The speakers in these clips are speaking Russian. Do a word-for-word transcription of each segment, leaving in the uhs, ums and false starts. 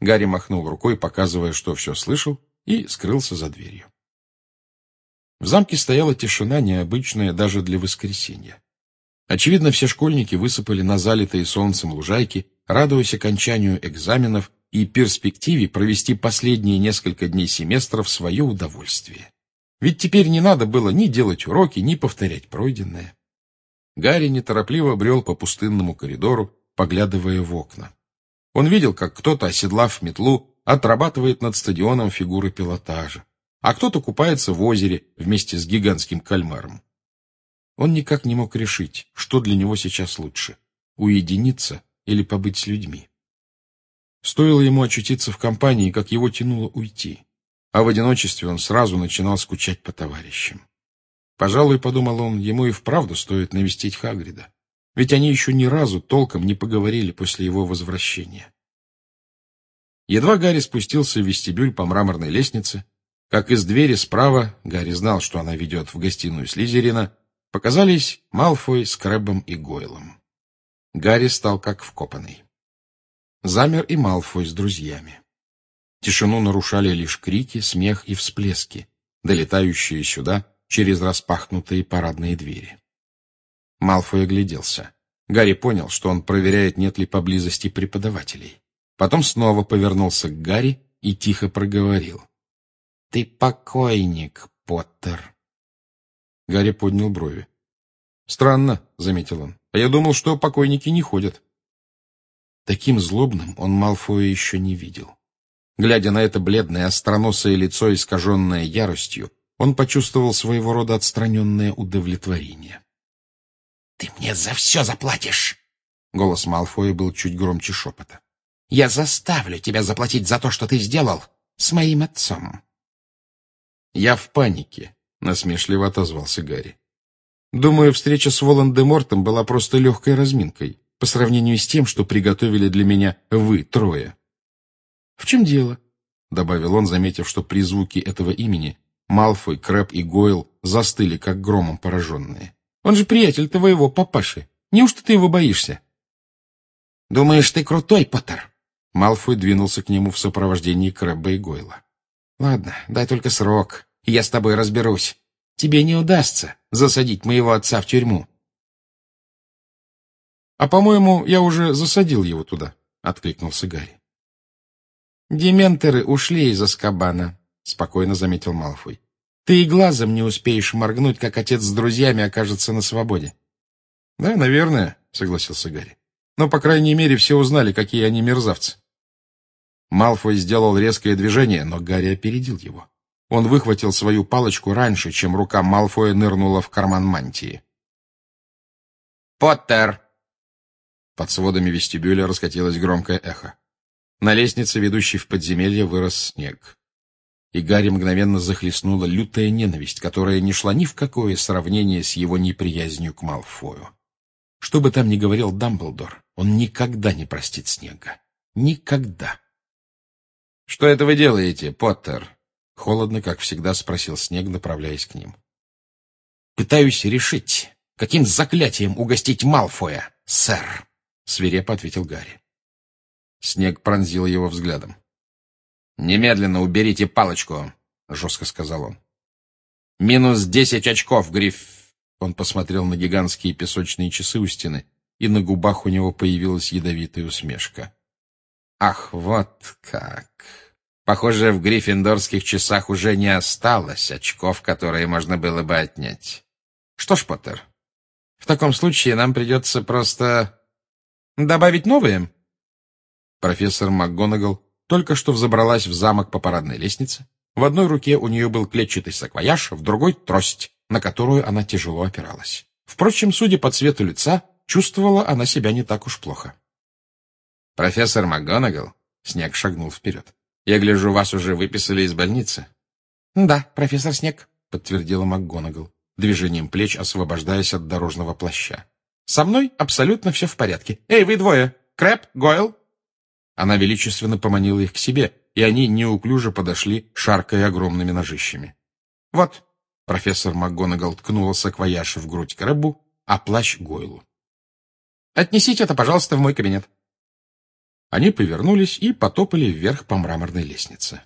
Гарри махнул рукой, показывая, что все слышал, и скрылся за дверью. В замке стояла тишина, необычная даже для воскресенья. Очевидно, все школьники высыпали на залитые солнцем лужайки, радуясь окончанию экзаменов и перспективе провести последние несколько дней семестра в свое удовольствие. Ведь теперь не надо было ни делать уроки, ни повторять пройденное. Гарри неторопливо брел по пустынному коридору, поглядывая в окна. Он видел, как кто-то, оседлав метлу, отрабатывает над стадионом фигуры пилотажа, а кто-то купается в озере вместе с гигантским кальмаром. Он никак не мог решить, что для него сейчас лучше — уединиться или побыть с людьми. Стоило ему очутиться в компании, как его тянуло уйти, а в одиночестве он сразу начинал скучать по товарищам. Пожалуй, подумал он, ему и вправду стоит навестить Хагрида, ведь они еще ни разу толком не поговорили после его возвращения. Едва Гарри спустился в вестибюль по мраморной лестнице, как из двери справа, Гарри знал, что она ведет в гостиную Слизерина, показались Малфой с Крэббом и Гойлом. Гарри стал как вкопанный. Замер и Малфой с друзьями. Тишину нарушали лишь крики, смех и всплески, долетающие сюда через распахнутые парадные двери. Малфой огляделся. Гарри понял, что он проверяет, нет ли поблизости преподавателей. Потом снова повернулся к Гарри и тихо проговорил: «Ты покойник, Поттер». Гарри поднял брови. «Странно», — заметил он, — «а я думал, что покойники не ходят». Таким злобным он Малфоя еще не видел. Глядя на это бледное, остроносое лицо, искаженное яростью, он почувствовал своего рода отстраненное удовлетворение. «Ты мне за все заплатишь!» Голос Малфоя был чуть громче шепота. «Я заставлю тебя заплатить за то, что ты сделал с моим отцом». «Я в панике», — насмешливо отозвался Гарри. «Думаю, встреча с Волан-де-Мортом была просто легкой разминкой по сравнению с тем, что приготовили для меня вы трое». «В чем дело?» — добавил он, заметив, что при звуке этого имени Малфой, Крэбб и Гойл застыли, как громом пораженные. «Он же приятель твоего папаши. Неужто ты его боишься?» «Думаешь, ты крутой, Поттер?» Малфой двинулся к нему в сопровождении Крэбба и Гойла. «Ладно, дай только срок, и я с тобой разберусь. Тебе не удастся засадить моего отца в тюрьму». «А, по-моему, я уже засадил его туда», — откликнулся Гарри. «Дементоры ушли из Азкабана», — спокойно заметил Малфой. «Ты и глазом не успеешь моргнуть, как отец с друзьями окажется на свободе». «Да, наверное», — согласился Гарри. «Но, по крайней мере, все узнали, какие они мерзавцы». Малфой сделал резкое движение, но Гарри опередил его. Он выхватил свою палочку раньше, чем рука Малфоя нырнула в карман мантии. «Поттер!» Под сводами вестибюля раскатилось громкое эхо. На лестнице, ведущей в подземелье, вырос снег. И Гарри мгновенно захлестнула лютая ненависть, которая не шла ни в какое сравнение с его неприязнью к Малфою. Что бы там ни говорил Дамблдор, он никогда не простит Снегга. Никогда. «Что это вы делаете, Поттер?» — холодно, как всегда, спросил Снегг, направляясь к ним. «Пытаюсь решить, каким заклятием угостить Малфоя, сэр», — свирепо ответил Гарри. Снегг пронзил его взглядом. «Немедленно уберите палочку», — жестко сказал он. «Минус десять очков, Гриф...» Он посмотрел на гигантские песочные часы у стены, и на губах у него появилась ядовитая усмешка. «Ах, вот как! Похоже, в гриффиндорских часах уже не осталось очков, которые можно было бы отнять. Что ж, Поттер, в таком случае нам придется просто добавить новые». Профессор МакГонагал только что взобралась в замок по парадной лестнице. В одной руке у нее был клетчатый саквояж, в другой — трость, на которую она тяжело опиралась. Впрочем, судя по цвету лица, чувствовала она себя не так уж плохо. «Профессор МакГонагал», — Снегг шагнул вперед, — «я гляжу, вас уже выписали из больницы». «Да, профессор Снегг», — подтвердила МакГонагал, движением плеч освобождаясь от дорожного плаща. «Со мной абсолютно все в порядке. Эй, вы двое! Крэбб, Гойл!» Она величественно поманила их к себе, и они неуклюже подошли, шаркая огромными ножищами. «Вот», — профессор МакГонагал ткнула саквояж в грудь Крэббу, а плащ Гойлу. «Отнесите это, пожалуйста, в мой кабинет». они повернулись и потопали вверх по мраморной лестнице.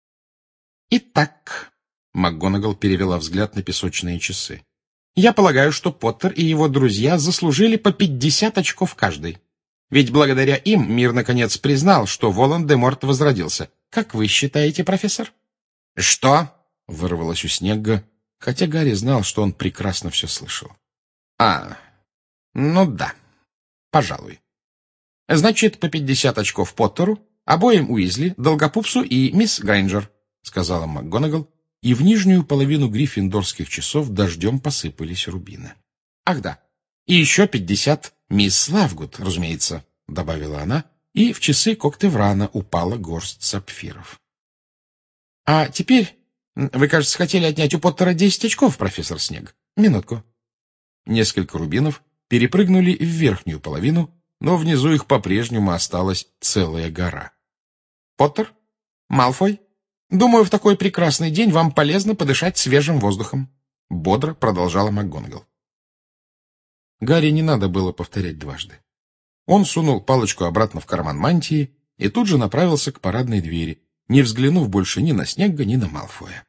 «Итак», — МакГонагал перевела взгляд на песочные часы, «я полагаю, что Поттер и его друзья заслужили по пятьдесят очков каждый. Ведь благодаря им мир наконец признал, что Волан-де-Морт возродился. Как вы считаете, профессор?» «Что?» — вырвалось у Снегга, хотя Гарри знал, что он прекрасно все слышал. «А, ну да, пожалуй. Значит, по пятьдесят очков Поттеру, обоим Уизли, Долгопупсу и мисс Грейнджер», — сказала МакГонагал, и в нижнюю половину гриффиндорских часов дождем посыпались рубины. «Ах да, и еще пятьдесят мисс Лавгуд, разумеется», — добавила она, и в часы Коктеврана упала горсть сапфиров. «А теперь вы, кажется, хотели отнять у Поттера десять очков, профессор Снегг. Минутку». Несколько рубинов перепрыгнули в верхнюю половину, но внизу их по-прежнему осталась целая гора. «Поттер? Малфой? Думаю, в такой прекрасный день вам полезно подышать свежим воздухом», — бодро продолжала МакГонагал. Гарри не надо было повторять дважды. Он сунул палочку обратно в карман мантии и тут же направился к парадной двери, не взглянув больше ни на Снегга, ни на Малфоя.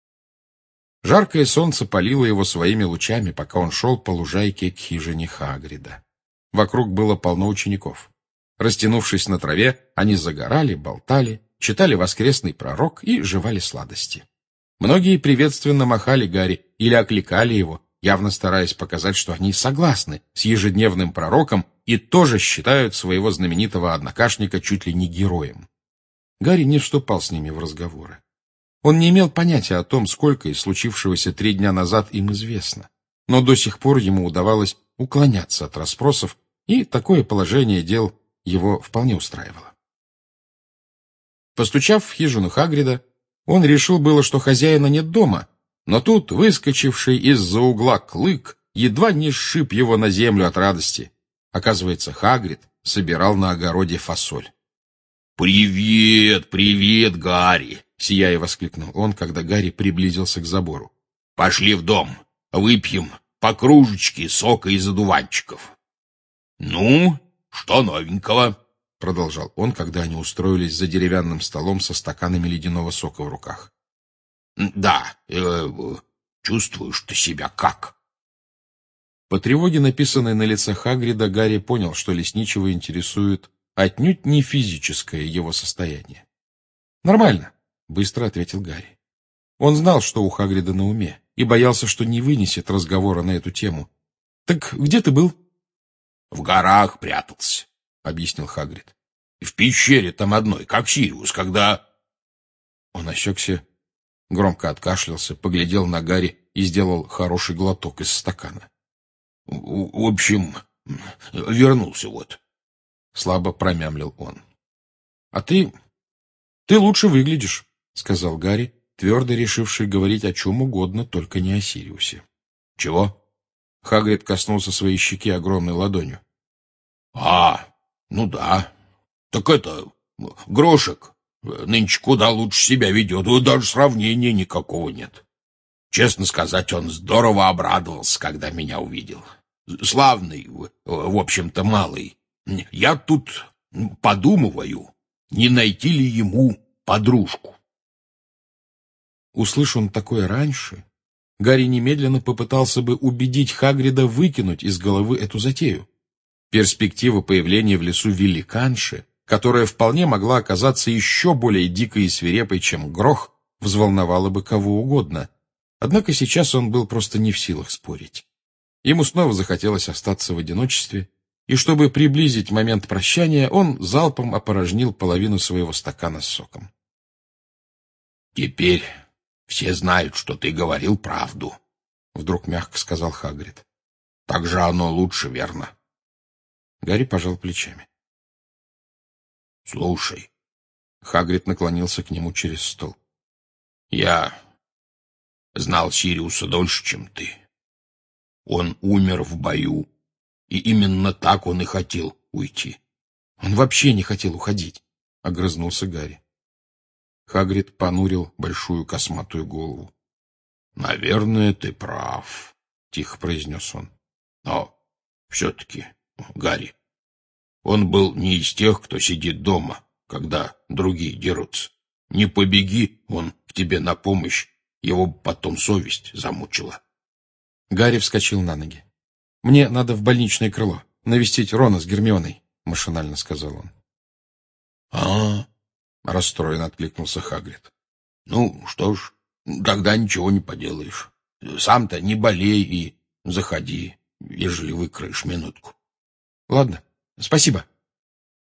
Жаркое солнце палило его своими лучами, пока он шел по лужайке к хижине Хагрида. Вокруг было полно учеников. Растянувшись на траве, они загорали, болтали, читали воскресный пророк и жевали сладости. Многие приветственно махали Гарри или окликали его, явно стараясь показать, что они согласны с ежедневным пророком и тоже считают своего знаменитого однокашника чуть ли не героем. Гарри не вступал с ними в разговоры. Он не имел понятия о том, сколько из случившегося три дня назад им известно, но до сих пор ему удавалось уклоняться от расспросов, и такое положение дел его вполне устраивало. Постучав в хижину Хагрида, он решил было, что хозяина нет дома, но тут выскочивший из-за угла Клык едва не сшиб его на землю от радости. Оказывается, Хагрид собирал на огороде фасоль. «Привет, привет, Гарри!» — сияя воскликнул он, когда Гарри приблизился к забору. «Пошли в дом, выпьем по кружечке сока из одуванчиков». «Ну, что новенького?» — продолжал он, когда они устроились за деревянным столом со стаканами ледяного сока в руках. «Да, э, чувствуешь ты себя как?» По тревоге, написанной на лице Хагрида, Гарри понял, что лесничего интересует отнюдь не физическое его состояние. «Нормально», — быстро ответил Гарри. Он знал, что у Хагрида на уме, и боялся, что не вынесет разговора на эту тему. «Так где ты был?» «В горах прятался», — объяснил Хагрид. «В пещере там одной, как Сириус, когда...» Он осекся, громко откашлялся, поглядел на Гарри и сделал хороший глоток из стакана. «В, в общем, вернулся вот», — слабо промямлил он. «А ты... ты лучше выглядишь», — сказал Гарри, твердо решивший говорить о чем угодно, только не о Сириусе. «Чего?» — Хагрид коснулся своей щеки огромной ладонью. «А, ну да. Так это... Грошек нынче куда лучше себя ведет, даже сравнения никакого нет. Честно сказать, он здорово обрадовался, когда меня увидел. Славный, в общем-то, малый. Я тут подумываю, не найти ли ему подружку». Услышь он такое раньше, Гарри немедленно попытался бы убедить Хагрида выкинуть из головы эту затею. Перспектива появления в лесу великанши, которая вполне могла оказаться еще более дикой и свирепой, чем Грох, взволновала бы кого угодно. Однако сейчас он был просто не в силах спорить. Ему снова захотелось остаться в одиночестве, и чтобы приблизить момент прощания, он залпом опорожнил половину своего стакана с соком. «Теперь все знают, что ты говорил правду», — вдруг мягко сказал Хагрид. «Так же оно лучше, верно?» Гарри пожал плечами. «Слушай», — Хагрид наклонился к нему через стол. «Я знал Сириуса дольше, чем ты. Он умер в бою, и именно так он и хотел уйти». «Он вообще не хотел уходить», — огрызнулся Гарри. Хагрид понурил большую косматую голову. «Наверное, ты прав», — тихо произнес он. «Но все-таки, Гарри, Он был не из тех, кто сидит дома, когда другие дерутся. Не побеги он к тебе на помощь, его потом совесть замучила. Гарри вскочил на ноги. «Мне надо в больничное крыло, навестить Рона с Гермионой», — машинально сказал он. «А, — расстроенно откликнулся Хагрид. — Ну, что ж, тогда ничего не поделаешь. Сам-то не болей и заходи, ежели выкроешь минутку». «Ладно, спасибо».